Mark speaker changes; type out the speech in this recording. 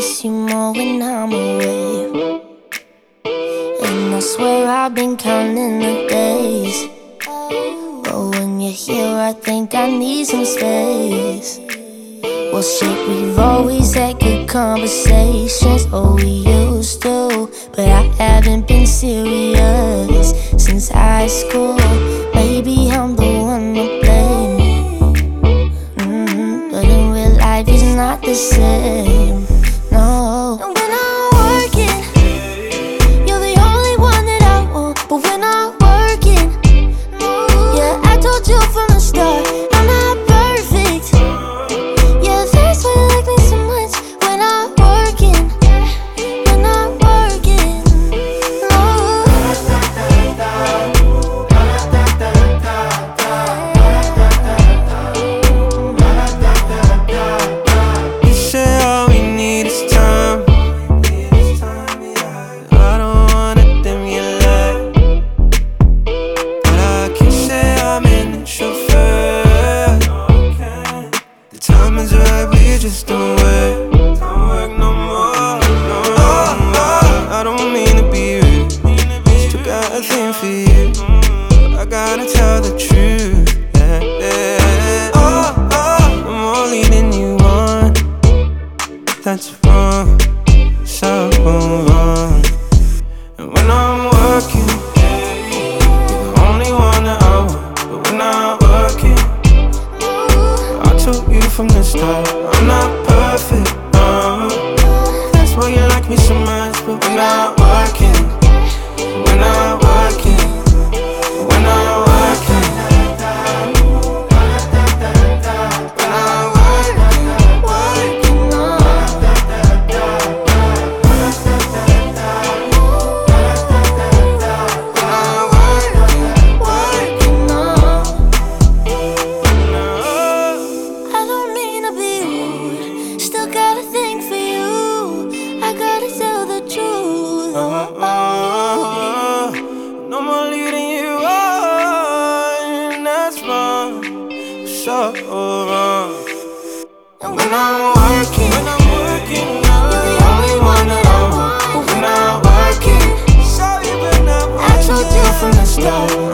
Speaker 1: miss you more when I'm away. And I swear I've been counting the days, but when you're here I think I need some space. Well shit, we've always had good conversations, oh we used to, but I haven't been serious since high school. Maybe I'm the one to blame, but in real life it's not the same, no. And when I'm working, you're the only one that I want. But when I'm working, yeah, I told you from the start, I'm not perfect. Yeah, that's why you like me so much. When I'm working, when I'm working,
Speaker 2: You say all we need is time. I don't wanna dim your light, but I can say I'm in the chauffeur. The time is right, we just don't work no more. I don't mean to be rude, still got a thing for you, but I gotta tell the truth. I'm more leading you on, that's wrong, so wrong. And when I'm working, you're the only one that I want. But when I'm working, I told you from the start, I'm not perfect, no. That's why you like me so much. But when I'm working, when I'm working, when I'm working, when I'm working,
Speaker 1: I don't mean to be rude, still got a thing for you, I gotta tell the truth.
Speaker 2: no more leading you on, that's wrong, so wrong.
Speaker 1: And when I'm working, you're the only one that I want. But when I'm working, I told you from the start,